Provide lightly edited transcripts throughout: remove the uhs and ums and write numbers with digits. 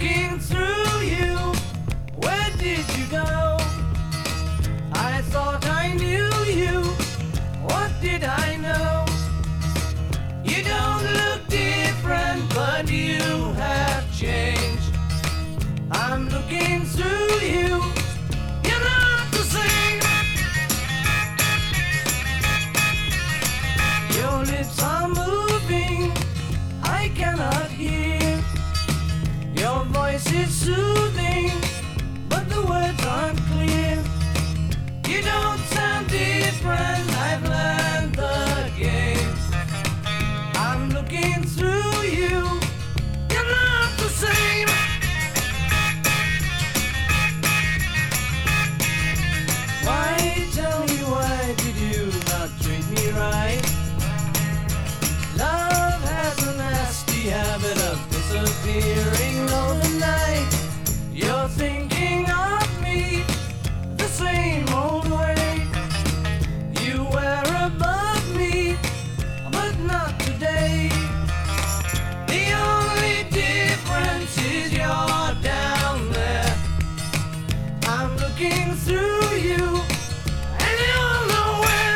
looking through you. Where did you go? I thought I knew you. What did I know? You don't look different, but you have changed. I'm looking through you. You're not the same. Your lips are moving, I cannot hear. Your voice is soothing, but the words aren't clear. You don't sound different, I've learned the game. I'm looking through you. You're not the same. Why, tell me, why did you not treat me right? Love has a nasty habit of disappearing overnight. You're thinking of me the same old way. You were above me, but not today. The only difference is you're down there. I'm looking through you, and you're nowhere.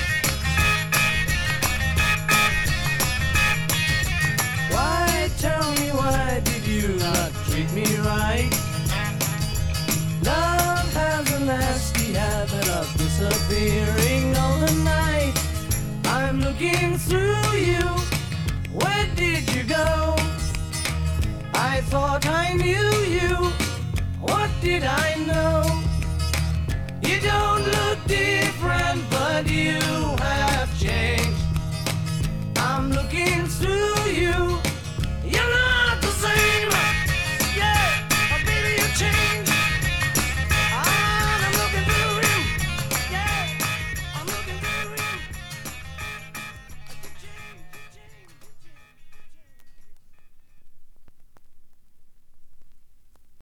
Why, tell me, why did you not treat me right? Love has a nasty habit of disappearing overnight. I'm looking through you. Where did you go? I thought I knew you. What did I know?